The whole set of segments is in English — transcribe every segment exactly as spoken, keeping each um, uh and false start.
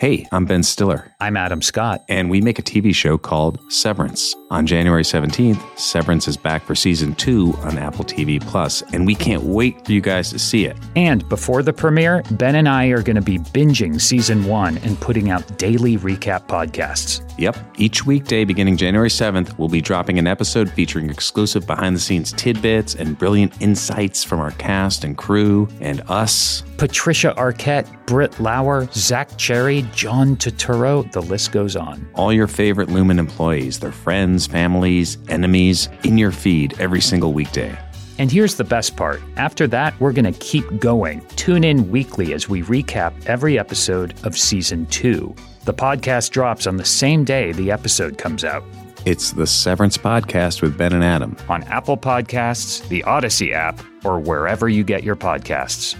Hey, I'm Ben Stiller. I'm Adam Scott. And we make a T V show called Severance. On January seventeenth, Severance is back for season two on Apple T V Plus, and we can't wait for you guys to see it. And before the premiere, Ben and I are going to be binging season one and putting out daily recap podcasts. Yep. Each weekday beginning January seventh, we'll be dropping an episode featuring exclusive behind-the-scenes tidbits and brilliant insights from our cast and crew and us. Patricia Arquette, Britt Lauer, Zach Cherry, John Turturro, the list goes on. All your favorite Lumen employees, their friends, families, enemies, in your feed every single weekday. And here's the best part. After that, we're going to keep going. Tune in weekly as we recap every episode of season two. The podcast drops on the same day the episode comes out. It's the Severance Podcast with Ben and Adam. On Apple Podcasts, the Odyssey app, or wherever you get your podcasts.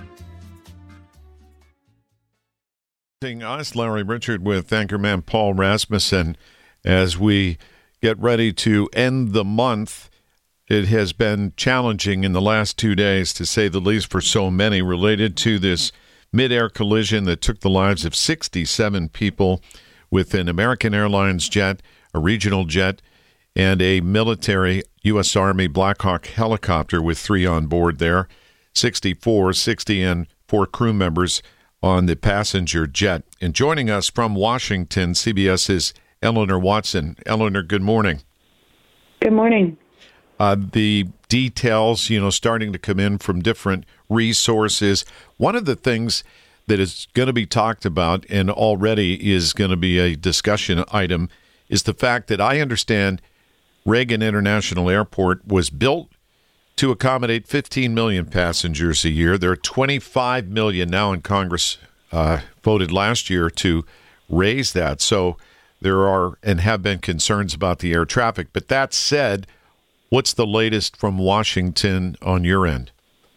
Us, Larry Richard with anchorman Paul Rasmussen. As we get ready to end the month, it has been challenging in the last two days, to say the least, for so many, related to this mid-air collision that took the lives of sixty-seven people with an American Airlines jet, a regional jet, and a military U S Army Black Hawk helicopter with three on board there, sixty-four, sixty, and four crew members on the passenger jet. And joining us from Washington, CBS's Eleanor Watson. Eleanor, good morning. Good morning. Uh, the details, you know, starting to come in from different resources. One of the things that is going to be talked about and already is going to be a discussion item is the fact that I understand Reagan International Airport was built to accommodate fifteen million passengers a year. There are twenty-five million now, and Congress uh, voted last year to raise that. So there are and have been concerns about the air traffic. But that said, what's the latest from Washington on your end?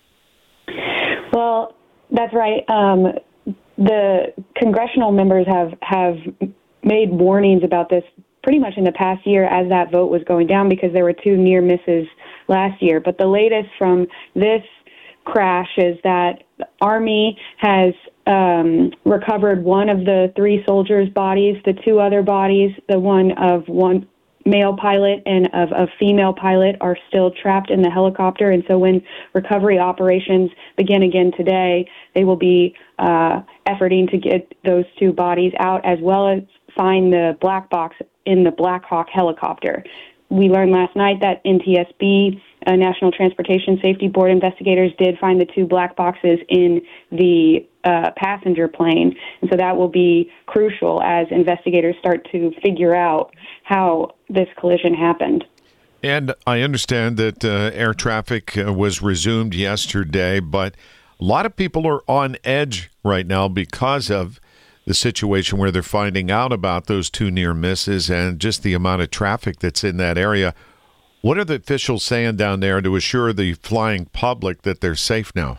Well, that's right. Um, the congressional members have, have made warnings about this pretty much in the past year as that vote was going down, because there were two near misses last year. But the latest from this crash is that the Army has um, recovered one of the three soldiers' bodies. The two other bodies, the one of one male pilot and of a female pilot, are still trapped in the helicopter. And so when recovery operations begin again today, they will be uh, efforting to get those two bodies out, as well as find the black box in the Black Hawk helicopter. We learned last night that N T S B, uh, National Transportation Safety Board investigators, did find the two black boxes in the uh, passenger plane. And so that will be crucial as investigators start to figure out how this collision happened. And I understand that uh, air traffic uh, was resumed yesterday, but a lot of people are on edge right now because of the situation where they're finding out about those two near misses and just the amount of traffic that's in that area. What are the officials saying down there to assure the flying public that they're safe now?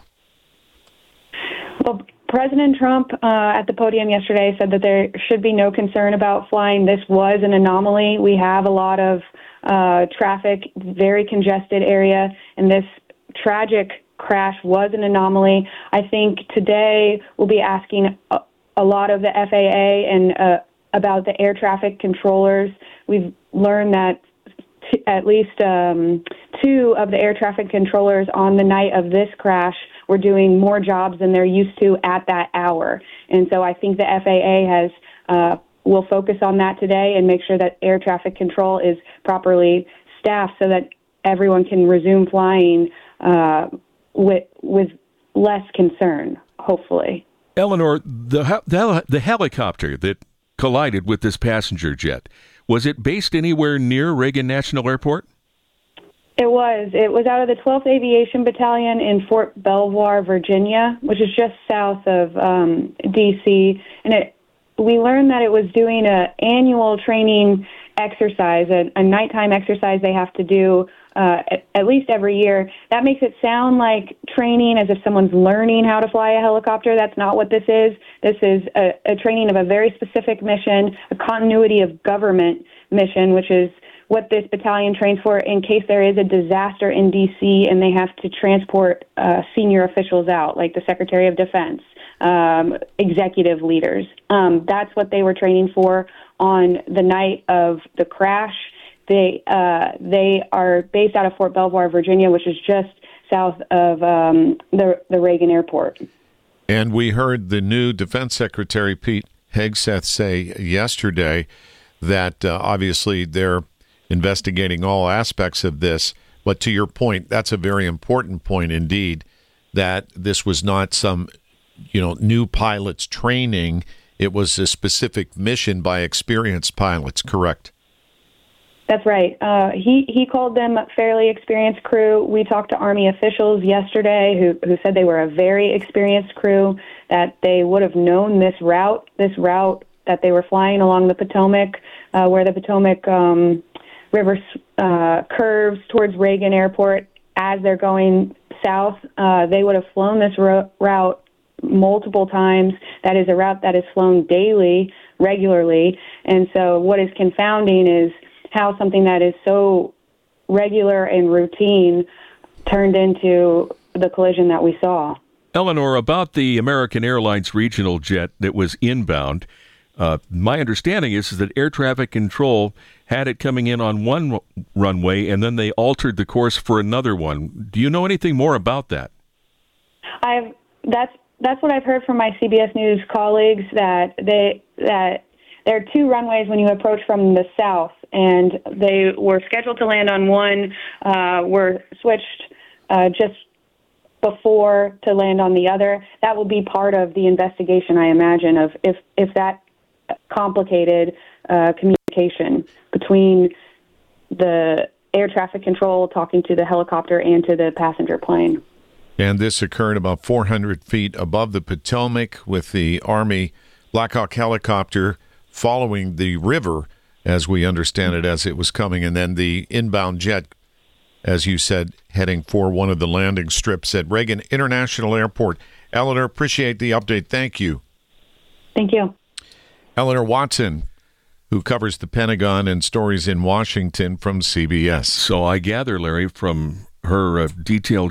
Well, President Trump uh, at the podium yesterday said that there should be no concern about flying. This was an anomaly. We have a lot of uh, traffic, very congested area, and this tragic crash was an anomaly. I think today we'll be asking a, a lot of the F A A and uh, about the air traffic controllers. We've learned that t- at least um, two of the air traffic controllers on the night of this crash were doing more jobs than they're used to at that hour. And so I think the F A A has uh, will focus on that today and make sure that air traffic control is properly staffed so that everyone can resume flying uh, with with less concern, hopefully. Eleanor, the, the the helicopter that collided with this passenger jet, was it based anywhere near Reagan National Airport? It was. It was out of the twelfth Aviation Battalion in Fort Belvoir, Virginia, which is just south of um, D C. And it, we learned that it was doing an annual training exercise, a, a nighttime exercise they have to do uh, at, at least every year. That makes it sound like training as if someone's learning how to fly a helicopter. That's not what this is. This is a, a training of a very specific mission, a continuity of government mission, which is what this battalion trains for in case there is a disaster in D C and they have to transport uh, senior officials out, like the Secretary of Defense, um, executive leaders. Um, that's what they were training for on the night of the crash. They uh, they are based out of Fort Belvoir, Virginia, which is just south of um, the the Reagan Airport. And we heard the new Defense Secretary Pete Hegseth say yesterday that uh, obviously they're investigating all aspects of this. But to your point, that's a very important point indeed, that this was not some, you know, new pilots training. It was a specific mission by experienced pilots, correct? That's right. Uh, he he called them a fairly experienced crew. We talked to Army officials yesterday who, who said they were a very experienced crew, that they would have known this route, this route that they were flying along the Potomac, uh, where the Potomac um, River uh, curves towards Reagan Airport as they're going south. Uh, they would have flown this ro- route multiple times. That is a route that is flown daily, regularly. And so what is confounding is how something that is so regular and routine turned into the collision that we saw. Eleanor, about the American Airlines regional jet that was inbound, uh, my understanding is, is that air traffic control had it coming in on one r- runway and then they altered the course for another one. Do you know anything more about that? I've that's that's what I've heard from my C B S News colleagues, that they that there are two runways when you approach from the south, and they were scheduled to land on one, uh, were switched uh, just before to land on the other. That will be part of the investigation, I imagine, of if, if that complicated uh, communication between the air traffic control talking to the helicopter and to the passenger plane. And this occurred about four hundred feet above the Potomac, with the Army Black Hawk helicopter following the river, as we understand it, as it was coming, and then the inbound jet, as you said, heading for one of the landing strips at Reagan International Airport. Eleanor, appreciate the update. Thank you. Thank you. Eleanor Watson, who covers the Pentagon and stories in Washington from C B S. So I gather, Larry, from her uh, detailed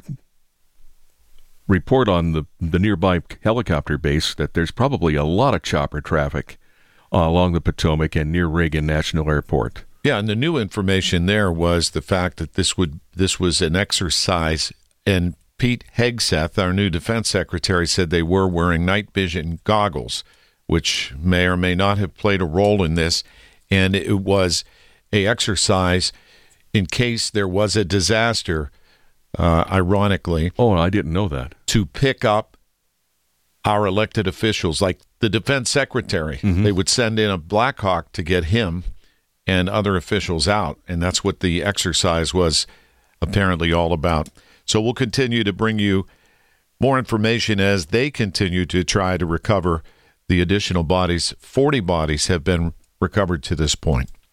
report on the, the nearby helicopter base, that there's probably a lot of chopper traffic Uh, along the Potomac and near Reagan National Airport. Yeah, and the new information there was the fact that this would this was an exercise, and Pete Hegseth, our new defense secretary, said they were wearing night vision goggles, which may or may not have played a role in this, and it was a exercise in case there was a disaster, uh, ironically. Oh, I didn't know that. To pick up our elected officials, like the defense secretary. Mm-hmm. They would send in a Black Hawk to get him and other officials out, and that's what the exercise was apparently all about. So we'll continue to bring you more information as they continue to try to recover the additional bodies. forty bodies have been recovered to this point.